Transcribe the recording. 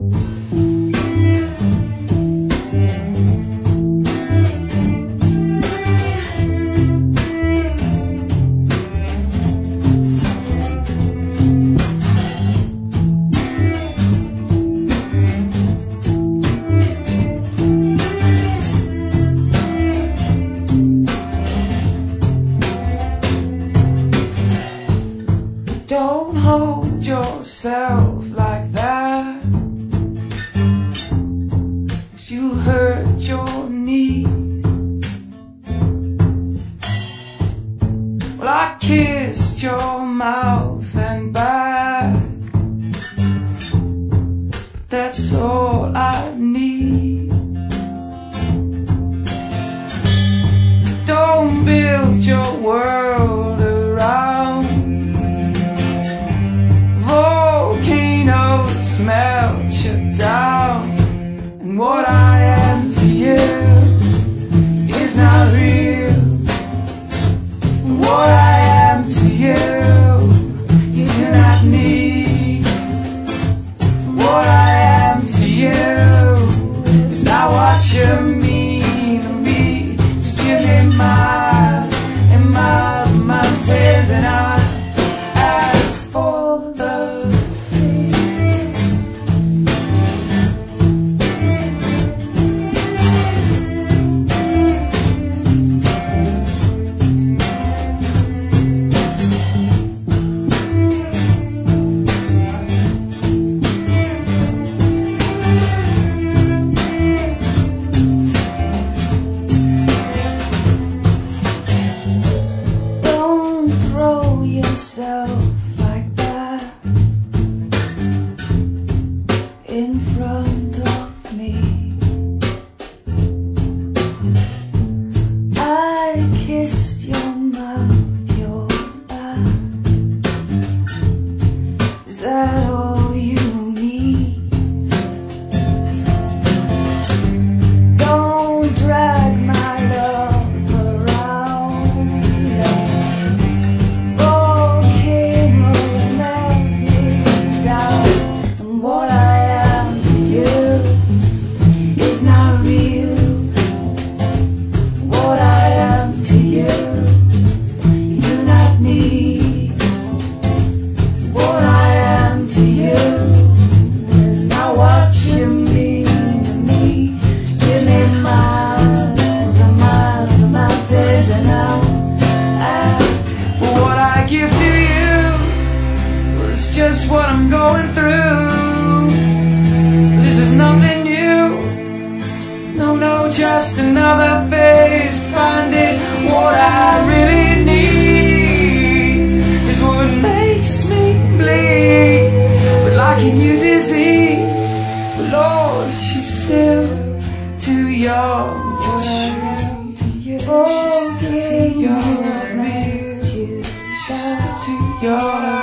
Don't hold yourself like that, 'cause you hurt your knees. Well, I kissed your mouth and back, that's all I need. Don't build your world around volcanoes, melt you down, and what I am to you is not real. What I am to you, you do not need. What I am to you is not what you mean to me. Just give me miles and miles of mountains, and I ask for the yourself like that in front of me. I kissed your mouth, your back. Is that all you need? Don't drag my love around. What I am to you is not real. What I am to you, you do not need. What I am to you is not what you mean to me. Give me miles and miles of mountains, and I'll ask for what I give to you. Well, it's just what I'm going through. Nothing new, no, just another phase. Finding what I really need is what makes me bleed. But like a new disease, but Lord, she's still too young to treat. Oh, she's still too young, she's still too young.